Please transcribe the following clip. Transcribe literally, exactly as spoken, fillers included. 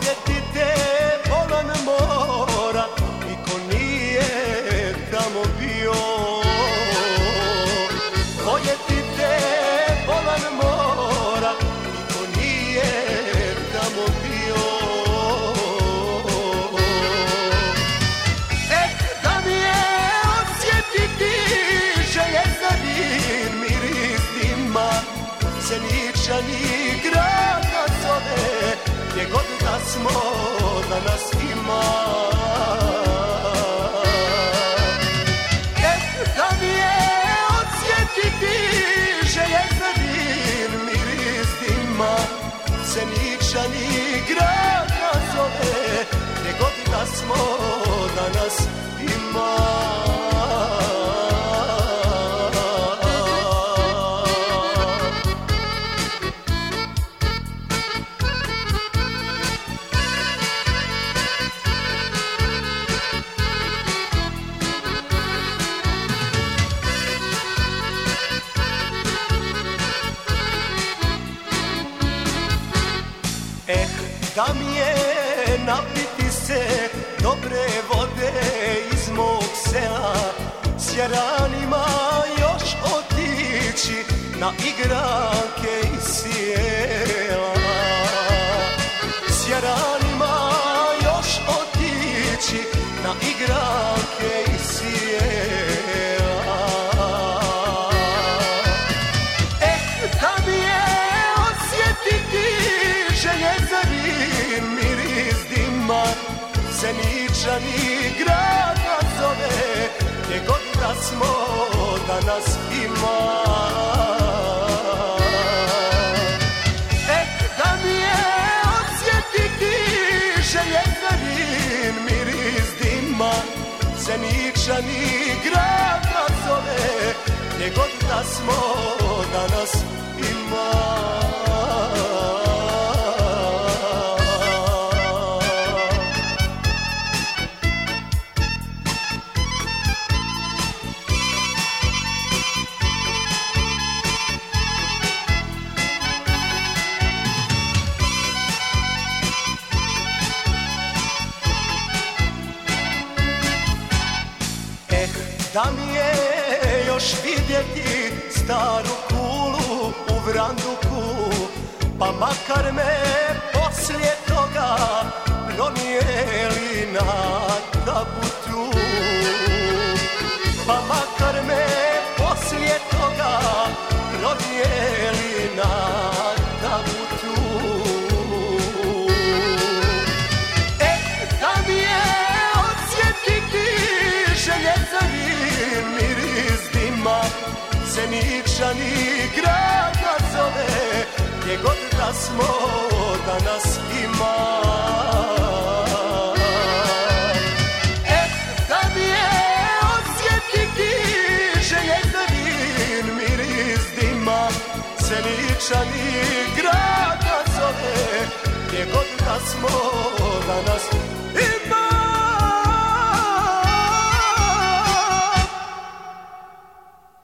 Sjetite volan mora, niko nije tamo bio. Sjetite volan mora, niko nije tamo bio. Eh, da mi je osjetiti željezari miris dima, Seničani grad nas zove, gdje god da smo, da nas ima. Eh, da mi je osjetiti željezari miris dima, Seničani grad nas zove, gdje god da smo, da nas ima. Eh, da mi je napiti se dobre vode iz mog sela, s jaranima još otići na igranke i sjela. S jaranima još otići na igranke i sjela. Eh, da mi je osjetiti željezari miris dima, Seničani grad nas zove, gdje god da smo, da nas ima. Eh, da mi je osjetiti željezari miris dima, Seničani grad nas zove, gdje god da smo, da nas ima. Da mi je još vidjeti staru kulu u Vranduku, pa makar me poslije toga pronijeli na tabutu. Pa makar me poslije toga pronijeli na tabutu. Eh, da mi je osjetiti željezari miris dima, Seničani grad nas zove, gdje god da smo, da nas ima. Eh, da mi je osjetiti željezari miris dima, Seničani grad nas zove, gdje god da smo, da nas